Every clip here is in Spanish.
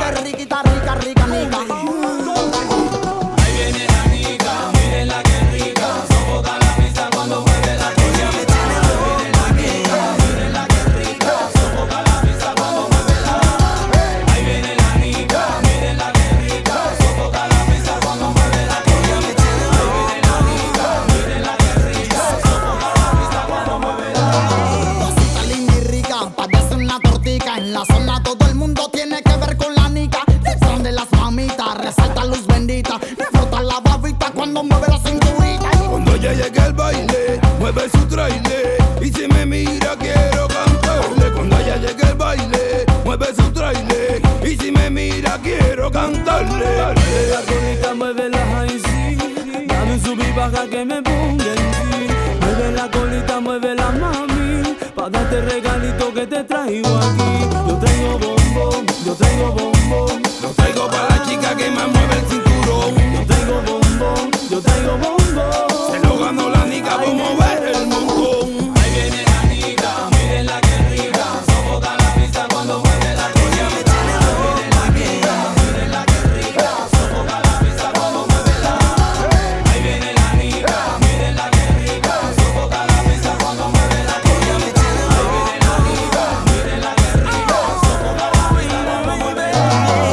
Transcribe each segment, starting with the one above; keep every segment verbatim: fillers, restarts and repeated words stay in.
que riquita, rica, rica, nica. Ahí viene la nica, mírenla que rica. Sofoca la pista cuando mueve la nica. Ahí viene la nica, mírenla que rica. Sofoca la pista cuando mueve la. Ahí viene la nica, mírenla que rica. Sofoca la pista cuando mueve la nica. Ahí viene la nica, mírenla que rica. Sofoca la pista cuando mueve la. Cosita linda y rica, parece una tortica. En la zona todo el mundo tiene que ver con la nica. Son de las mamitas, resalta luz bendita. Me frota la babita cuando mueve la cinturita. Cuando ella llega al baile, mueve su trailer. Y si me mira quiero cantarle. Cuando ella llega al baile, mueve su trailer. Y si me mira quiero cantarle. Mueve la colita, mueve la high sí. Dame un sub y baja que me ponga en sí. Mueve la colita, mueve la mami. Pa' darte regalito que te traigo aquí. Yo traigo bombón, yo traigo bombón. Lo traigo para la chica que más mueve el cinturón. Yo traigo bombón, yo traigo bombón. Se lo ganó la nica por mover el montón. Ahí viene la nica, mírenla que rica. Sofoca la pista cuando mueve la nica. Ahí viene la nica, mírenla que rica. Sofoca la pista cuando mueve la. Ahí viene la nica, mírenla que rica. Sofoca la pista cuando mueve la nica. Ahí viene la nica, mírenla que rica. Sofoca la pista cuando mueve la.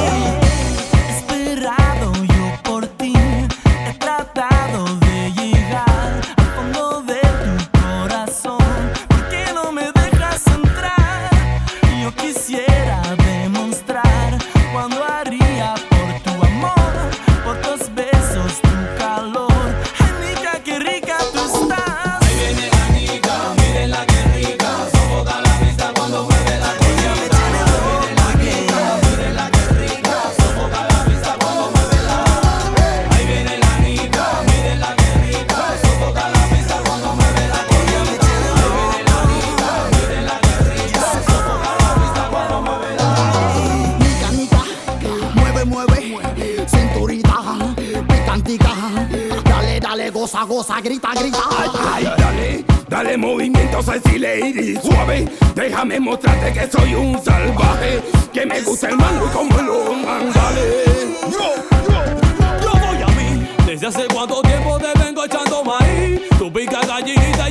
Esperado yo por ti, he tratado de llegar al fondo de tu corazón. ¿Por qué no me dejas entrar? Yo quisiera demostrar cuando haría por tu amor, por tus besos, tu calor. Ay, nica, qué rica tú estás. Ahí viene la nica, mírenla que rica. Sofoca la pista cuando mueve la nica. Ahí viene la nica, mírenla que rica. Sofoca la pista cuando mueve la. Ahí viene la nica, mírenla que rica. Sofoca la pista cuando mueve la nica. Ahí viene la nica, mírenla que rica. Sofoca la pista cuando mueve la. Nica, nica, mueve, mueve, cinturita, picantica. Dale, dale, goza, goza, grita, grita. Ay, dale, dale movimiento sexy lady, suave. Déjame mostrarte que soy un salvaje. Que me gusta el mango y como lo mandale. Yo, yo, yo voy a mí. Desde hace cuánto tiempo te vengo echando maíz. Tu pica gallita